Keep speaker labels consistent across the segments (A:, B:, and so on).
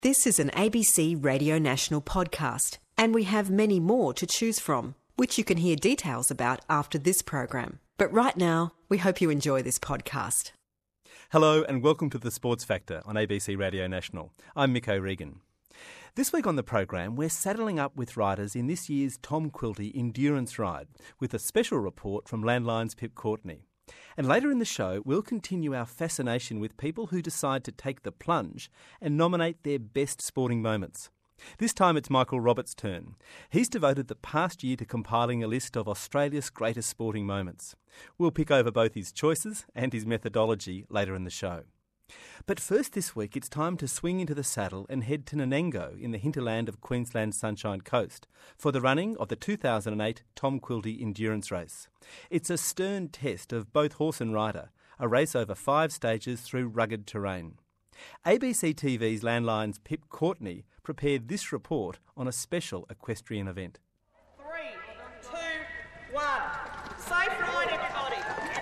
A: This is an ABC Radio National podcast, and we have many more to choose from, which you can hear details about after this program. But right now, we hope you enjoy this podcast.
B: Hello and welcome to The Sports Factor on ABC Radio National. I'm Mick O'Regan. This week on the program, we're saddling up with riders in this year's Tom Quilty Endurance Ride with a special report from Landline's Pip Courtney. And later in the show, we'll continue our fascination with people who decide to take the plunge and nominate their best sporting moments. This time it's Michael Roberts' turn. He's devoted the past year to compiling a list of Australia's greatest sporting moments. We'll pick over both his choices and his methodology later in the show. But first this week, it's time to swing into the saddle and head to Nanango in the hinterland of Queensland's Sunshine Coast for the running of the 2008 Tom Quilty Endurance Race. It's a stern test of both horse and rider, a race over 5 stages through rugged terrain. ABC TV's Landline's Pip Courtney prepared this report on a special equestrian event.
C: 3, 2, 1. Safe ride, everybody.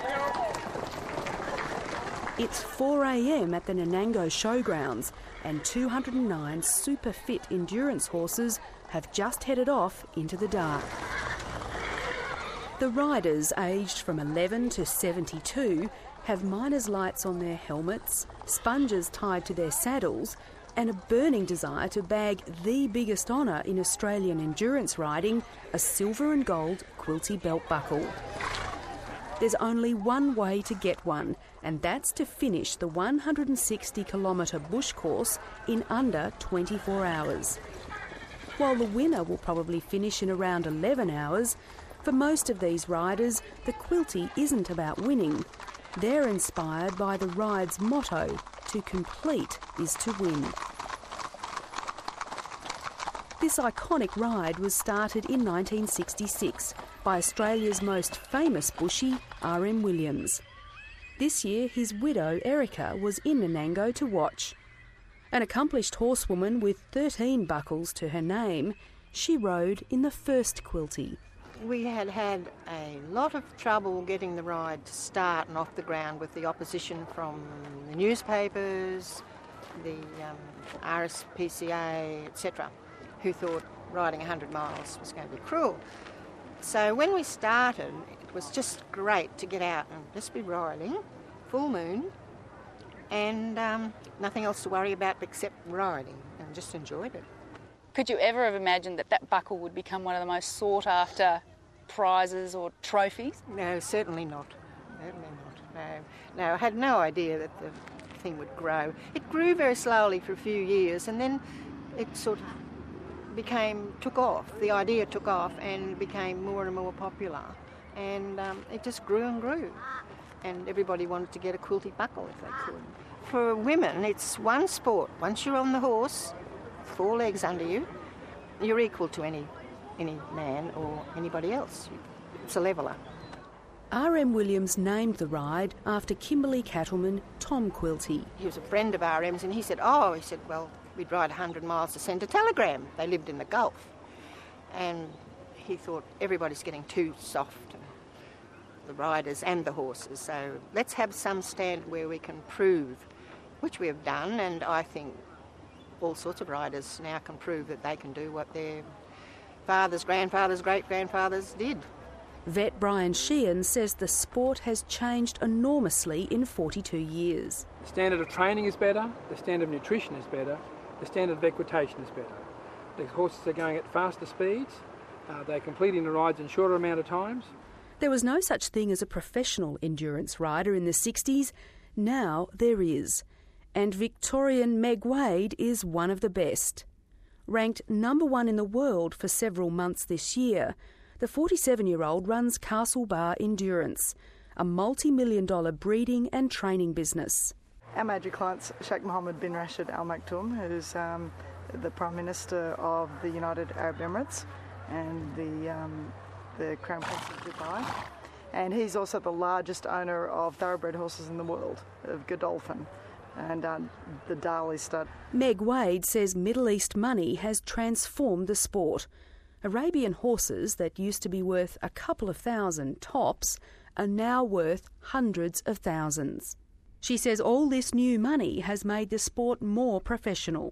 D: It's 4 a.m. at the Nanango Showgrounds, and 209 super fit endurance horses have just headed off into the dark. The riders, aged from 11 to 72, have miner's lights on their helmets, sponges tied to their saddles, and a burning desire to bag the biggest honour in Australian endurance riding, a silver and gold Quilty belt buckle. There's only one way to get one, and that's to finish the 160-kilometre bush course in under 24 hours. While the winner will probably finish in around 11 hours, for most of these riders, the Quilty isn't about winning. They're inspired by the ride's motto, to complete is to win. This iconic ride was started in 1966 by Australia's most famous bushie, R.M. Williams. This year, his widow, Erica, was in Nanango to watch. An accomplished horsewoman with 13 buckles to her name, she rode in the first Quilty.
E: We had had a lot of trouble getting the ride to start and off the ground with the opposition from the newspapers, the RSPCA, etc., who thought riding 100 miles was going to be cruel. So when we started, it was just great to get out and just be riding, full moon, and nothing else to worry about except riding, and just enjoyed it.
F: Could you ever have imagined that that buckle would become one of the most sought-after prizes or trophies?
E: No, certainly not. Certainly not. No, I had no idea that the thing would grow. It grew very slowly for a few years, and then it sort of took off. The idea took off and became more and more popular. And it just grew and grew. And everybody wanted to get a Quilty buckle if they could. For women, it's one sport. Once you're on the horse, 4 legs under you, you're equal to any man or anybody else. It's a leveller.
D: R.M. Williams named the ride after Kimberley cattleman Tom Quilty.
E: He was a friend of R.M.'s, and he said, well, we'd ride 100 miles to send a telegram. They lived in the Gulf. And he thought, everybody's getting too soft, the riders and the horses, so let's have some stand where we can prove, which we have done, and I think all sorts of riders now can prove that they can do what their fathers, grandfathers, great-grandfathers did.
D: Vet Brian Sheehan says the sport has changed enormously in 42 years.
G: The standard of training is better, the standard of nutrition is better, the standard of equitation is better. The horses are going at faster speeds, they're completing the rides in shorter amount of times.
D: There was no such thing as a professional endurance rider in the 60s. Now there is. And Victorian Meg Wade is one of the best. Ranked number 1 in the world for several months this year, the 47-year-old runs Castle Bar Endurance, a multi-million-dollar breeding and training business.
H: Our major client's Sheikh Mohammed bin Rashid Al Maktoum, who's the Prime Minister of the United Arab Emirates and the Crown Prince of Dubai. And he's also the largest owner of thoroughbred horses in the world, of Godolphin and the Dali stud.
D: Meg Wade says Middle East money has transformed the sport. Arabian horses that used to be worth a couple of thousand tops are now worth hundreds of thousands. She says all this new money has made the sport more professional.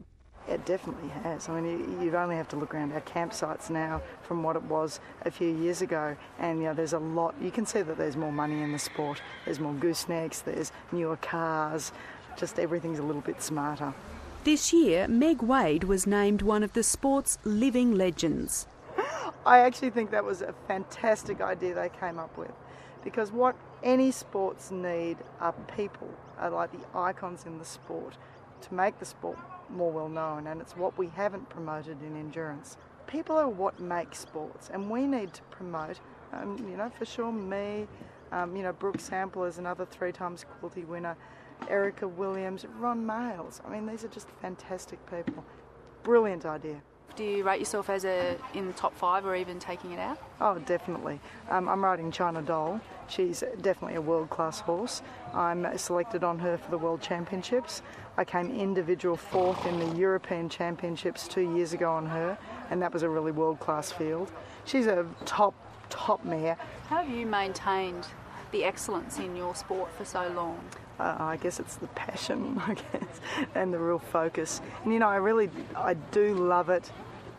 H: It definitely has. I mean, you only have to look around our campsites now from what it was a few years ago, and there's a lot. You can see that there's more money in the sport. There's more goosenecks. There's newer cars. Just everything's a little bit smarter.
D: This year, Meg Wade was named one of the sport's living legends.
H: I actually think that was a fantastic idea they came up with, because what any sports need are people, are like the icons in the sport, to make the sport more well known, and it's what we haven't promoted in endurance. People are what make sports, and we need to promote, for sure me, Brooke Sample is another 3 times Quilty winner, Erica Williams, Ron Males. I mean, these are just fantastic people. Brilliant idea.
F: Do you rate yourself as in the top 5 or even taking it out?
H: Oh, definitely. I'm riding China Doll. She's definitely a world-class horse. I'm selected on her for the World Championships. I came individual 4th in the European Championships 2 years ago on her, and that was a really world-class field. She's a top mare.
F: How have you maintained the excellence in your sport for so long?
H: I guess it's the passion, and the real focus. And I do love it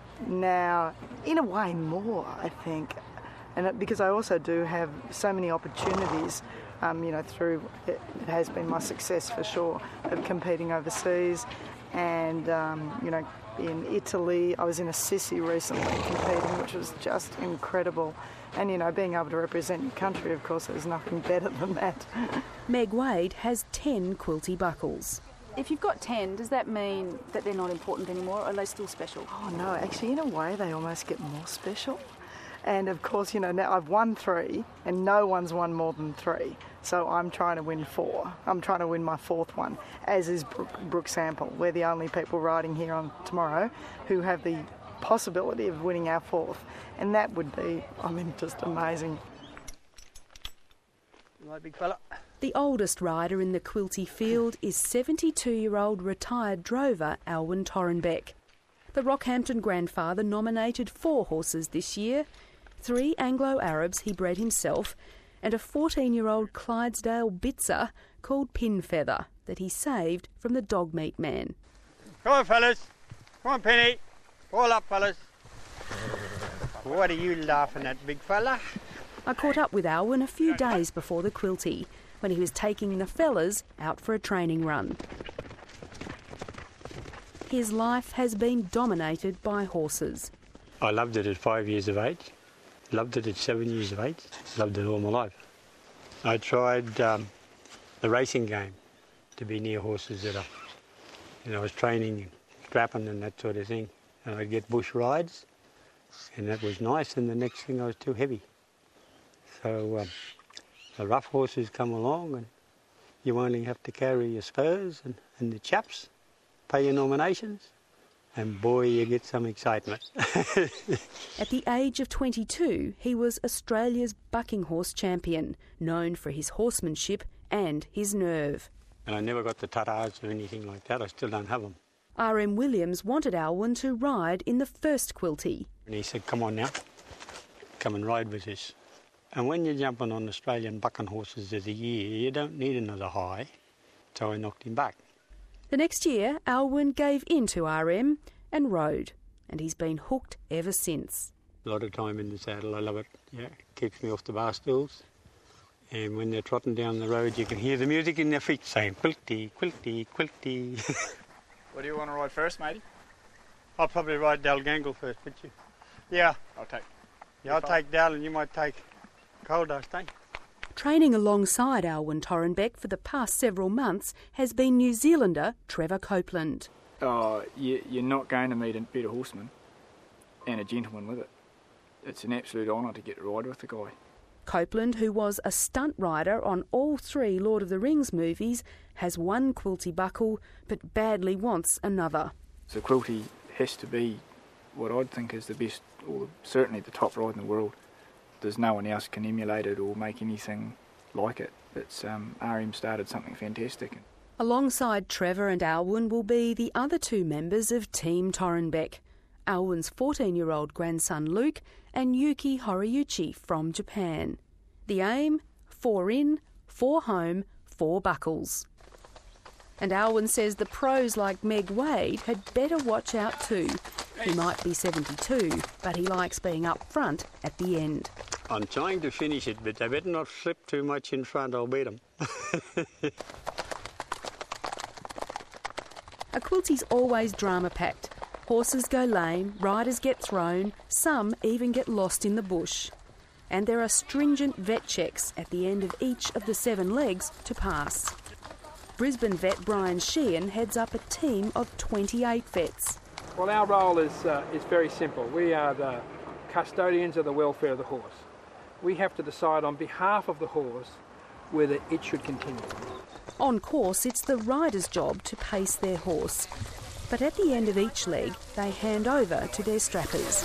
H: now, in a way more, I think. And because I also do have so many opportunities, through it has been my success for sure, of competing overseas. And, in Italy, I was in Assisi recently competing, which was just incredible. And, being able to represent your country, of course, there's nothing better than that.
D: Meg Wade has 10 Quilty buckles.
F: If you've got 10, does that mean that they're not important anymore, or are they still special?
H: Oh, no, actually, in a way, they almost get more special. And, of course, now I've won 3, and no one's won more than 3. So I'm trying to win 4. I'm trying to win my 4th one, as is Brooke Sample. We're the only people riding here on tomorrow who have the possibility of winning our 4th. And that would be, just amazing.
I: Right, big fella.
D: The oldest rider in the Quilty field is 72-year-old retired drover Alwyn Torrenbeck. The Rockhampton grandfather nominated 4 horses this year, 3 Anglo-Arabs he bred himself, and a 14-year-old Clydesdale Bitzer called Pinfeather that he saved from the dog meat man.
I: Come on, fellas. Come on, Penny. All up, fellas. What are you laughing at, big fella?
D: I caught up with Alwyn a few days before the Quilty, when he was taking the fellas out for a training run. His life has been dominated by horses.
J: I loved it at 5 years of age, loved it at 7 years of age, loved it all my life. I tried the racing game, to be near horses that I was training, strapping and that sort of thing. And I'd get bush rides, and that was nice, and the next thing I was too heavy. So the rough horses come along, and you only have to carry your spurs and the chaps, pay your nominations, and boy, you get some excitement.
D: At the age of 22, he was Australia's bucking horse champion, known for his horsemanship and his nerve.
J: And I never got the tatas or anything like that. I still don't have them.
D: R.M. Williams wanted Alwyn to ride in the first Quilty.
J: And he said, come on now, come and ride with us. And when you're jumping on Australian bucking horses of the year, you don't need another high. So I knocked him back.
D: The next year, Alwyn gave in to RM and rode, and he's been hooked ever since.
J: A lot of time in the saddle, I love it. Yeah, it keeps me off the bar stools. And when they're trotting down the road, you can hear the music in their feet saying, Quilty, Quilty, Quilty.
K: What do you want to ride first, matey?
J: I'll probably ride Dalgangle first, would you?
K: Yeah. I'll
J: take Dal and you might take Cold Dust, eh?
D: Training alongside Alwyn Torrenbeck for the past several months has been New Zealander Trevor Copeland.
K: Oh, you're not going to meet a better horseman and a gentleman with it. It's an absolute honour to get to ride with the guy.
D: Copeland, who was a stunt rider on all 3 Lord of the Rings movies, has 1 Quilty buckle but badly wants another.
K: The Quilty has to be what I'd think is the best, or certainly the top ride in the world. There's no one else can emulate it or make anything like it. It's RM started something fantastic.
D: Alongside Trevor and Alwyn will be the other 2 members of Team Torrenbeck, Alwyn's 14-year-old grandson Luke and Yuki Horiyuchi from Japan. The aim, 4 in, 4 home, 4 buckles. And Alwyn says the pros like Meg Wade had better watch out too. He might be 72, but he likes being up front at the end.
J: I'm trying to finish it, but I better not slip too much in front, I'll beat them.
D: A quilty's always drama-packed. Horses go lame, riders get thrown, some even get lost in the bush. And there are stringent vet checks at the end of each of the 7 legs to pass. Brisbane vet Brian Sheehan heads up a team of 28 vets.
G: Well, our role is very simple. We are the custodians of the welfare of the horse. We have to decide on behalf of the horse whether it should continue.
D: On course, it's the rider's job to pace their horse. But at the end of each leg, they hand over to their strappers.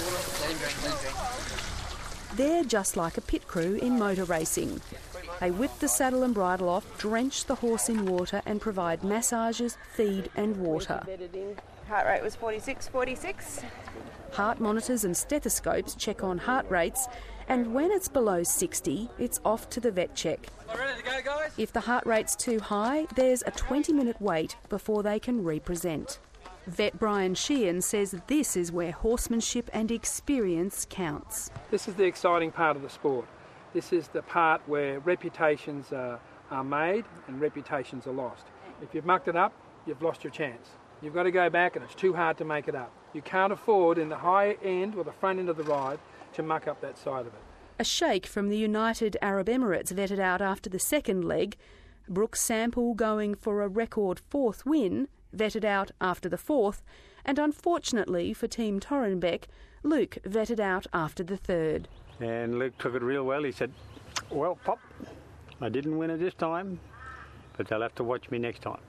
D: They're just like a pit crew in motor racing. They whip the saddle and bridle off, drench the horse in water and provide massages, feed and water.
L: Heart rate was 46.
D: Heart monitors and stethoscopes check on heart rates, and when it's below 60, it's off to the vet check.
C: Ready to go, guys?
D: If the heart rate's too high, there's a 20-minute wait before they can represent. Vet Brian Sheehan says this is where horsemanship and experience counts.
G: This is the exciting part of the sport. This is the part where reputations are made and reputations are lost. If you've mucked it up, you've lost your chance. You've got to go back and it's too hard to make it up. You can't afford in the high end or the front end of the ride to muck up that side of it.
D: A sheikh from the United Arab Emirates vetted out after the second leg. Brooke Sample, going for a record 4th win, vetted out after the 4th. And unfortunately for Team Torrenbeck, Luke vetted out after the 3rd.
J: And Luke took it real well. He said, well, Pop, I didn't win it this time, but they'll have to watch me next time.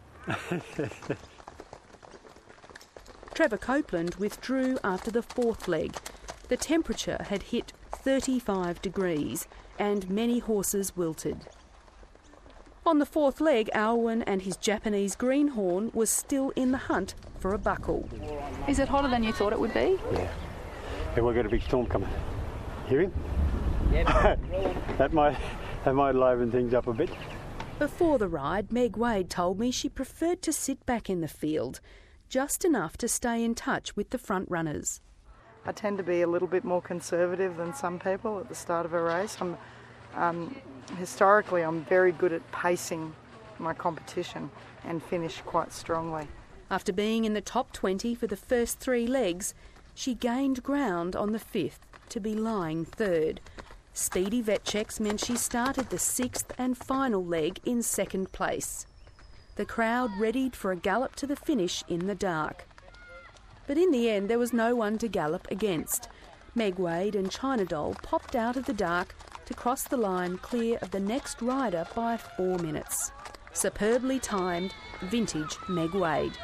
D: Trevor Copeland withdrew after the 4th leg. The temperature had hit 35 degrees and many horses wilted. On the 4th leg, Alwyn and his Japanese greenhorn was still in the hunt for a buckle.
F: Is it hotter than you thought it would be?
J: Yeah. Hey, we've got a big storm coming. Hear him? Yeah. that might liven things up a bit.
D: Before the ride, Meg Wade told me she preferred to sit back in the field, just enough to stay in touch with the front runners.
H: I tend to be a little bit more conservative than some people at the start of a race. Historically, I'm very good at pacing my competition and finish quite strongly.
D: After being in the top 20 for the first 3 legs, she gained ground on the 5th to be lying 3rd. Speedy vet checks meant she started the 6th and final leg in 2nd place. The crowd readied for a gallop to the finish in the dark. But in the end, there was no one to gallop against. Meg Wade and China Doll popped out of the dark to cross the line clear of the next rider by 4 minutes. Superbly timed, vintage Meg Wade.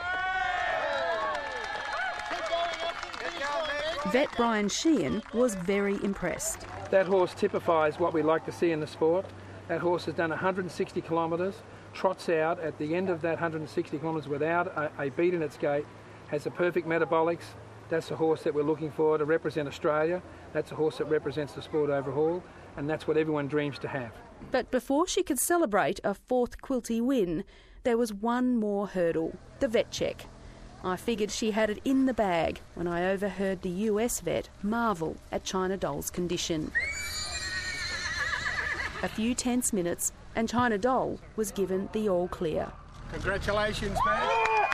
D: Vet Brian Sheehan was very impressed.
G: That horse typifies what we like to see in the sport. That horse has done 160 kilometres, trots out at the end of that 160 kilometres without a beat in its gait, has the perfect metabolics. That's a horse that we're looking for to represent Australia. That's a horse that represents the sport overall, and that's what everyone dreams to have.
D: But before she could celebrate a 4th quilty win, there was one more hurdle, the vet check. I figured she had it in the bag when I overheard the US vet marvel at China Doll's condition. A few tense minutes and China Doll was given the all clear.
M: Congratulations, man.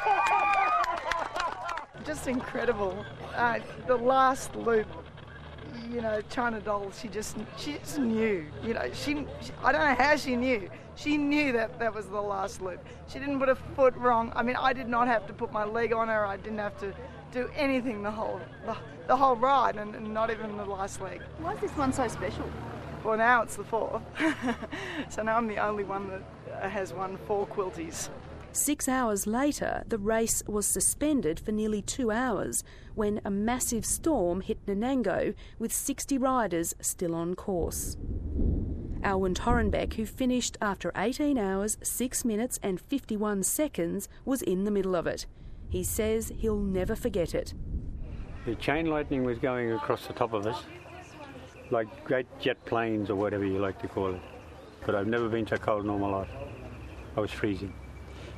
H: Just incredible. The last loop, China Doll, she just knew. I don't know how she knew. She knew that was the last loop. She didn't put a foot wrong. I mean, I did not have to put my leg on her. I didn't have to do anything the whole ride, and not even the last leg.
F: Why is this one so special?
H: Well, now it's the 4th. So now I'm the only one that has won 4 quilties.
D: 6 hours later, the race was suspended for nearly 2 hours when a massive storm hit Nanango with 60 riders still on course. Alwyn Torrenbeck, who finished after 18 hours, 6 minutes and 51 seconds, was in the middle of it. He says he'll never forget it.
J: The chain lightning was going across the top of us, like great jet planes or whatever you like to call it. But I've never been so cold in all my life. I was freezing.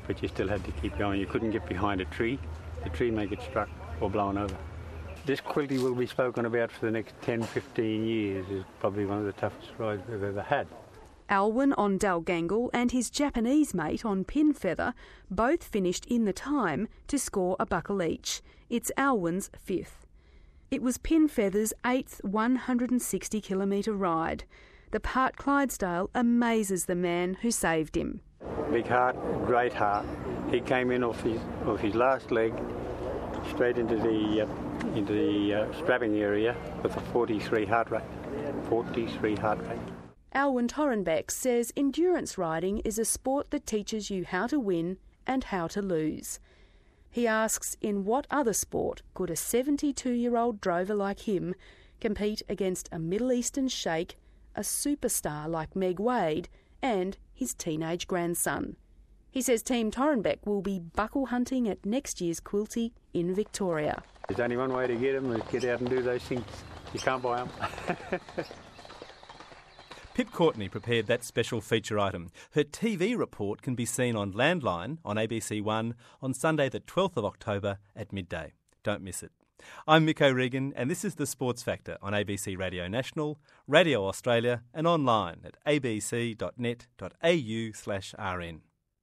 J: but you still had to keep going. You couldn't get behind a tree. The tree may get struck or blown over. This Quilty will be spoken about for the next 10, 15 years. Is probably one of the toughest rides we've ever had.
D: Alwyn on Dalgangle and his Japanese mate on Pinfeather both finished in the time to score a buckle each. It's Alwyn's 5th. It was Pinfeather's 8th 160-kilometre ride. The Part Clydesdale amazes the man who saved him.
J: Big heart, great heart. He came in off his last leg, straight into the strapping area with a 43 heart rate. 43 heart rate.
D: Alwyn Torrenbeck says endurance riding is a sport that teaches you how to win and how to lose. He asks in what other sport could a 72-year-old drover like him compete against a Middle Eastern sheikh, a superstar like Meg Wade, and his teenage grandson. He says Team Torrenbeck will be buckle hunting at next year's Quilty in Victoria.
J: There's only one way to get them, is get out and do those things. You can't buy them.
B: Pip Courtney prepared that special feature item. Her TV report can be seen on Landline on ABC One on Sunday the 12th of October at midday. Don't miss it. I'm Mick O'Regan and this is The Sports Factor on ABC Radio National, Radio Australia and online at abc.net.au/rn.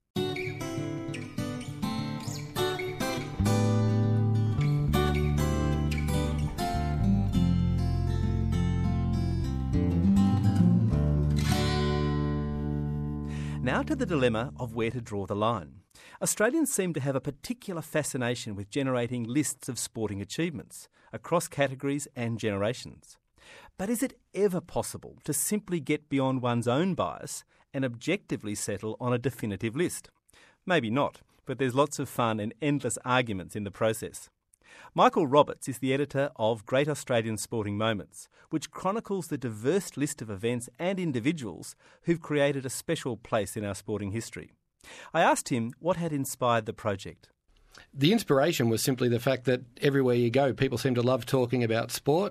B: Now to the dilemma of where to draw the line. Australians seem to have a particular fascination with generating lists of sporting achievements across categories and generations. But is it ever possible to simply get beyond one's own bias and objectively settle on a definitive list? Maybe not, but there's lots of fun and endless arguments in the process. Michael Roberts is the editor of Great Australian Sporting Moments, which chronicles the diverse list of events and individuals who've created a special place in our sporting history. I asked him what had inspired the project.
N: The inspiration was simply the fact that everywhere you go, people seem to love talking about sport,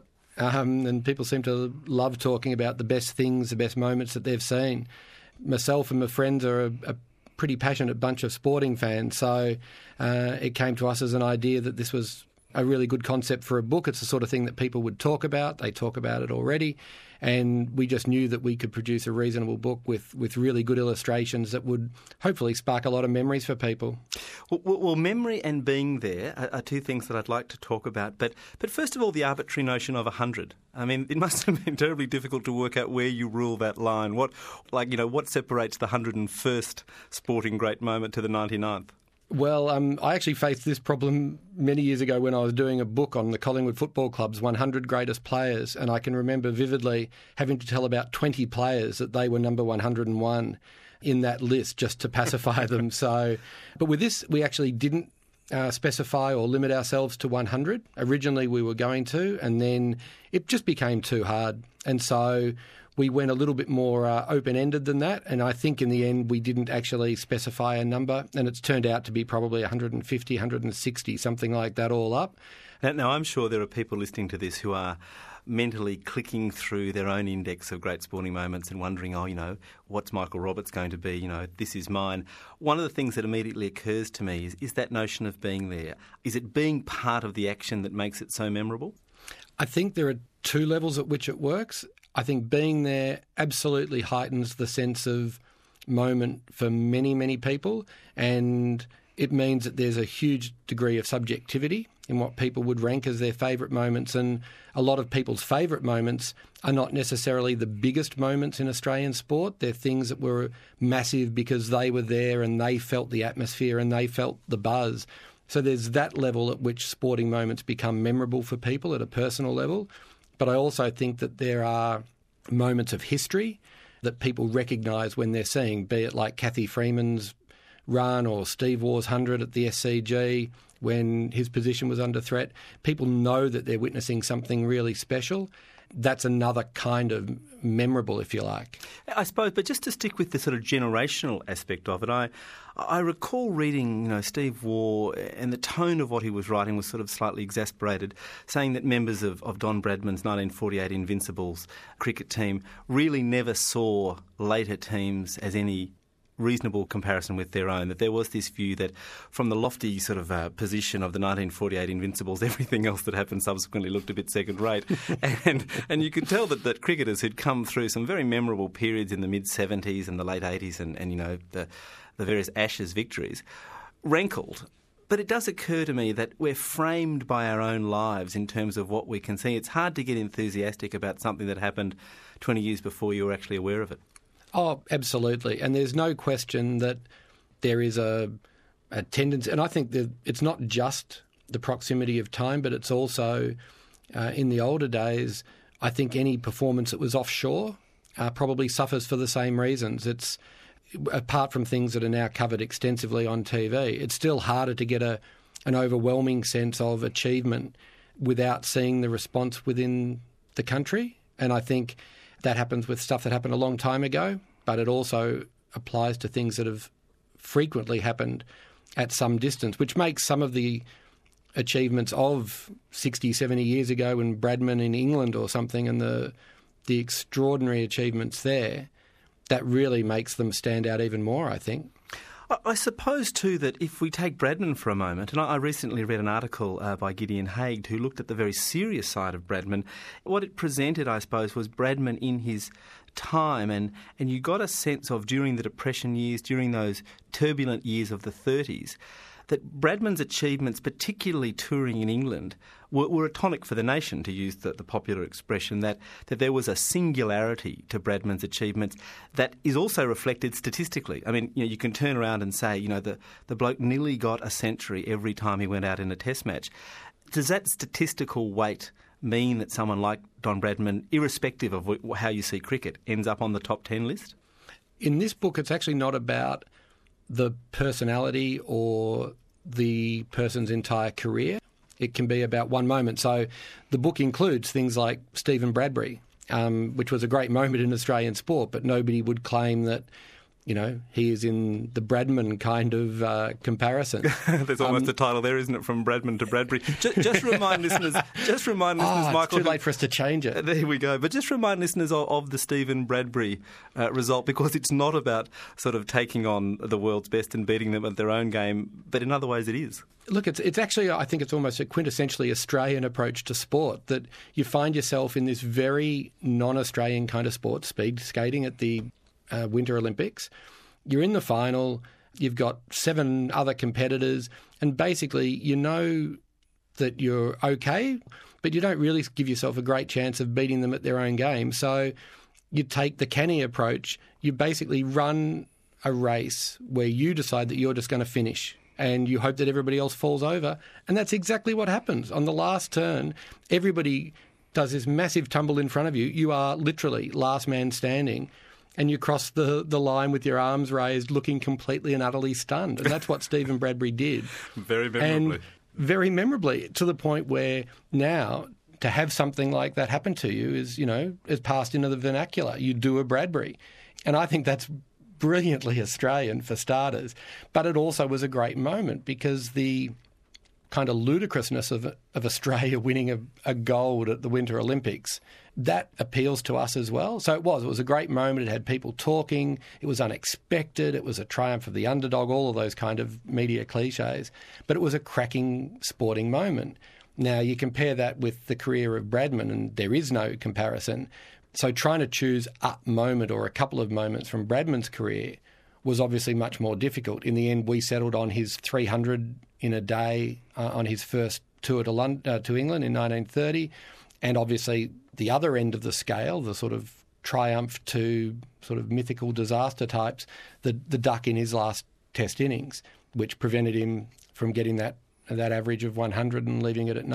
N: and people seem to love talking about the best things, the best moments that they've seen. Myself and my friends are a pretty passionate bunch of sporting fans, so it came to us as an idea that this was a really good concept for a book. It's the sort of thing that people would talk about. They talk about it already. And we just knew that we could produce a reasonable book with really good illustrations that would hopefully spark a lot of memories for people.
B: Well, memory and being there are two things that I'd like to talk about. But first of all, the arbitrary notion of 100. I mean, it must have been terribly difficult to work out where you rule that line. What separates the 101st sporting great moment to the 99th?
N: Well, I actually faced this problem many years ago when I was doing a book on the Collingwood Football Club's 100 greatest players, and I can remember vividly having to tell about 20 players that they were number 101 in that list just to pacify them. But with this, we actually didn't specify or limit ourselves to 100. Originally, we were going to, and then it just became too hard. And so we went a little bit more open-ended than that, and I think in the end we didn't actually specify a number, and it's turned out to be probably 150, 160, something like that all up.
B: Now I'm sure there are people listening to this who are mentally clicking through their own index of great sporting moments and wondering, what's Michael Roberts going to be? This is mine. One of the things that immediately occurs to me is that notion of being there. Is it being part of the action that makes it so memorable?
N: I think there are two levels at which it works. I think being there absolutely heightens the sense of moment for many, many people, and it means that there's a huge degree of subjectivity in what people would rank as their favourite moments, and a lot of people's favourite moments are not necessarily the biggest moments in Australian sport. They're things that were massive because they were there and they felt the atmosphere and they felt the buzz. So there's that level at which sporting moments become memorable for people at a personal level. But I also think that there are moments of history that people recognise when they're seeing, be it like Kathy Freeman's run or Steve Waugh's 100 at the SCG when his position was under threat. People know that they're witnessing something really special. That's another kind of memorable, if you like.
B: I suppose, but just to stick with the sort of generational aspect of it, I recall reading, Steve Waugh, and the tone of what he was writing was sort of slightly exasperated, saying that members of Don Bradman's 1948 Invincibles cricket team really never saw later teams as any reasonable comparison with their own, that there was this view that from the lofty sort of position of the 1948 Invincibles, everything else that happened subsequently looked a bit second-rate. and you could tell that cricketers who'd come through some very memorable periods in the mid-70s and the late 80s and you know, the various Ashes victories, rankled. But it does occur to me that we're framed by our own lives in terms of what we can see. It's hard to get enthusiastic about something that happened 20 years before you were actually aware of it.
N: Oh, absolutely. And there's no question that there is a tendency, and I think that it's not just the proximity of time, but it's also, in the older days, I think any performance that was offshore probably suffers for the same reasons. It's apart from things that are now covered extensively on TV, it's still harder to get an overwhelming sense of achievement without seeing the response within the country. And I think that happens with stuff that happened a long time ago, but it also applies to things that have frequently happened at some distance, which makes some of the achievements of 60, 70 years ago in Bradman in England or something and the extraordinary achievements there, that really makes them stand out even more, I think.
B: I suppose, too, that if we take Bradman for a moment, and I recently read an article by Gideon Haigh who looked at the very serious side of Bradman. What it presented, I suppose, was Bradman in his time, and you got a sense of, during the Depression years, during those turbulent years of the 30s, that Bradman's achievements, particularly touring in England, were a tonic for the nation, to use the popular expression, that there was a singularity to Bradman's achievements that is also reflected statistically. I mean, you can turn around and say, the bloke nearly got a century every time he went out in a test match. Does that statistical weight mean that someone like Don Bradman, irrespective of how you see cricket, ends up on the top 10 list?
N: In this book, it's actually not about the personality or the person's entire career. It can be about one moment. So the book includes things like Stephen Bradbury, which was a great moment in Australian sport, but nobody would claim that, he is in the Bradman kind of comparison.
B: There's almost a title there, isn't it, from Bradman to Bradbury? Just remind listeners, Michael.
N: It's too late for us to change it.
B: There we go. But just remind listeners of the Stephen Bradbury result, because it's not about sort of taking on the world's best and beating them at their own game, but in other ways it is.
N: Look, it's actually, I think it's almost a quintessentially Australian approach to sport, that you find yourself in this very non-Australian kind of sport, speed skating at the Winter Olympics. You're in the final, you've got 7 other competitors, and basically you know that you're okay, but you don't really give yourself a great chance of beating them at their own game. So you take the canny approach. You basically run a race where you decide that you're just going to finish, and you hope that everybody else falls over. And that's exactly what happens. On the last turn, everybody does this massive tumble in front of you. You are literally last man standing, and you cross the line with your arms raised, looking completely and utterly stunned. And that's what Stephen Bradbury did.
B: Very memorably.
N: And very memorably, to the point where now to have something like that happen to you is, is passed into the vernacular. You do a Bradbury. And I think that's brilliantly Australian, for starters. But it also was a great moment, because the kind of ludicrousness of Australia winning a gold at the Winter Olympics, that appeals to us as well. So it was a great moment. It had people talking. It was unexpected. It was a triumph of the underdog, all of those kind of media cliches. But it was a cracking sporting moment. Now, you compare that with the career of Bradman, and there is no comparison. So trying to choose a moment or a couple of moments from Bradman's career was obviously much more difficult. In the end, we settled on his 300 in a day on his first tour to England in 1930. And obviously the other end of the scale, the sort of triumph to sort of mythical disaster types, the duck in his last test innings, which prevented him from getting that average of 100 and leaving it at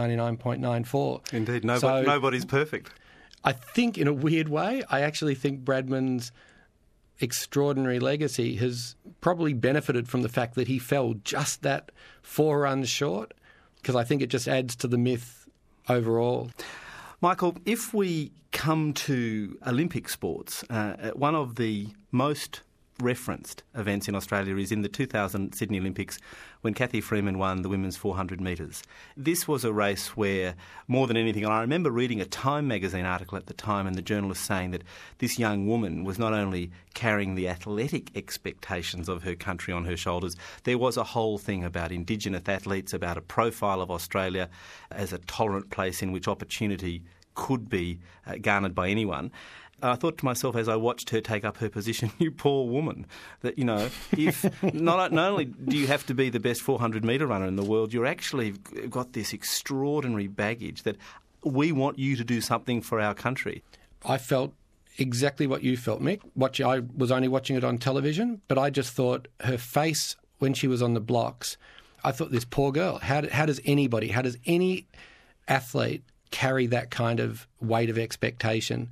N: 99.94.
B: Indeed, nobody's perfect.
N: I think, in a weird way, I actually think Bradman's extraordinary legacy has probably benefited from the fact that he fell just that 4 runs short, because I think it just adds to the myth overall.
B: Michael, if we come to Olympic sports, one of the most referenced events in Australia is in the 2000 Sydney Olympics when Cathy Freeman won the women's 400 metres. This was a race where, more than anything, and I remember reading a Time magazine article at the time and the journalist saying that this young woman was not only carrying the athletic expectations of her country on her shoulders, there was a whole thing about Indigenous athletes, about a profile of Australia as a tolerant place in which opportunity could be garnered by anyone. I thought to myself as I watched her take up her position, you poor woman, that, you know, if not only do you have to be the best 400-metre runner in the world, you're actually got this extraordinary baggage that we want you to do something for our country.
N: I felt exactly what you felt, Mick. I was only watching it on television, but I just thought her face when she was on the blocks, I thought, this poor girl, how does any athlete carry that kind of weight of expectation?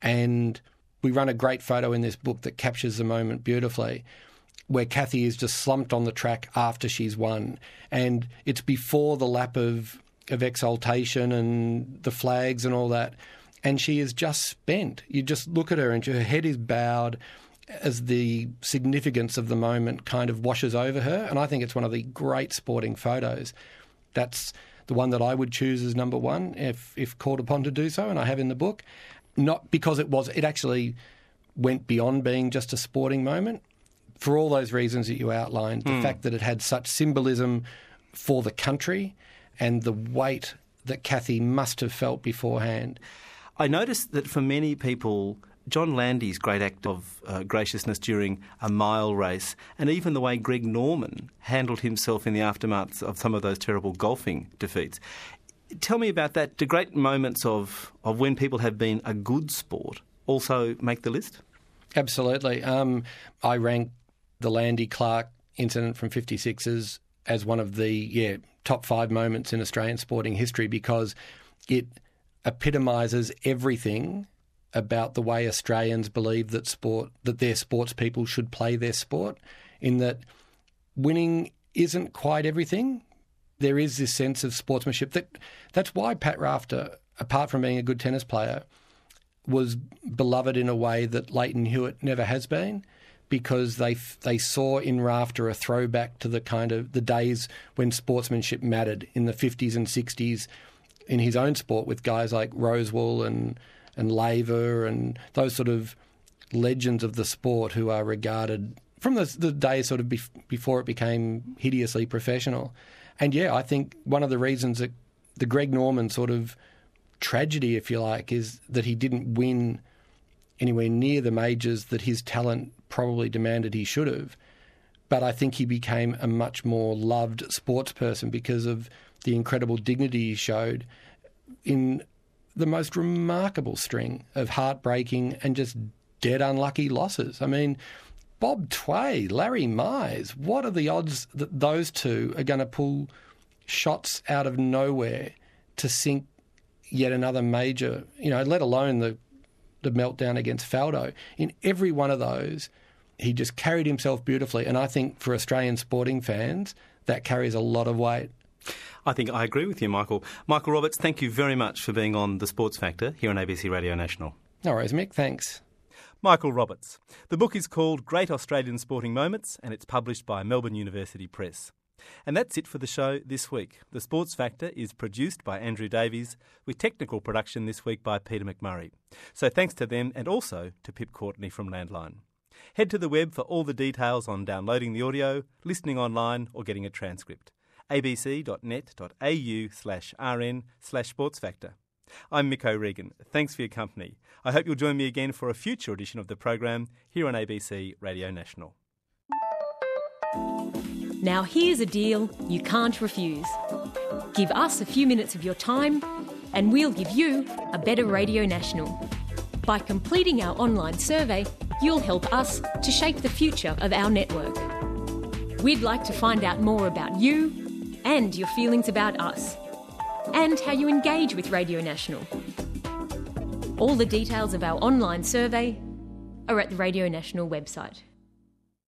N: And we run a great photo in this book that captures the moment beautifully, where Cathy is just slumped on the track after she's won. And it's before the lap of exaltation and the flags and all that. And she is just spent. You just look at her and her head is bowed as the significance of the moment kind of washes over her. And I think it's one of the great sporting photos. That's the one that I would choose as number one if called upon to do so, and I have in the book. Not because it actually went beyond being just a sporting moment. For all those reasons that you outlined, the fact that it had such symbolism for the country and the weight that Cathy must have felt beforehand.
B: I noticed that for many people, John Landy's great act of graciousness during a mile race, and even the way Greg Norman handled himself in the aftermath of some of those terrible golfing defeats. Tell me about that. Do great moments of when people have been a good sport also make the list?
N: Absolutely. I rank the Landy-Clark incident from 56 as one of the top 5 moments in Australian sporting history, because it epitomises everything about the way Australians believe that their sports people should play their sport, in that winning isn't quite everything. There is this sense of sportsmanship. That's why Pat Rafter, apart from being a good tennis player, was beloved in a way that Leighton Hewitt never has been, because they saw in Rafter a throwback to the days when sportsmanship mattered in the 50s and 60s in his own sport, with guys like Rosewool and Laver and those sort of legends of the sport who are regarded from the days sort of before it became hideously professional. And I think one of the reasons that the Greg Norman sort of tragedy, if you like, is that he didn't win anywhere near the majors that his talent probably demanded he should have. But I think he became a much more loved sports person because of the incredible dignity he showed in the most remarkable string of heartbreaking and just dead unlucky losses. I mean, Bob Tway, Larry Mize, what are the odds that those two are going to pull shots out of nowhere to sink yet another major, let alone the meltdown against Faldo? In every one of those, he just carried himself beautifully. And I think for Australian sporting fans, that carries a lot of weight.
B: I think I agree with you, Michael. Michael Roberts, thank you very much for being on The Sports Factor here on ABC Radio National.
N: No worries, Mick. Thanks.
B: Michael Roberts. The book is called Great Australian Sporting Moments, and it's published by Melbourne University Press. And that's it for the show this week. The Sports Factor is produced by Andrew Davies, with technical production this week by Peter McMurray. So thanks to them, and also to Pip Courtney from Landline. Head to the web for all the details on downloading the audio, listening online, or getting a transcript. abc.net.au/rn/sportsfactor. I'm Mick O'Regan. Thanks for your company. I hope you'll join me again for a future edition of the program here on ABC Radio National.
O: Now here's a deal you can't refuse. Give us a few minutes of your time and we'll give you a better Radio National. By completing our online survey, you'll help us to shape the future of our network. We'd like to find out more about you and your feelings about us, and how you engage with Radio National. All the details of our online survey are at the Radio National website.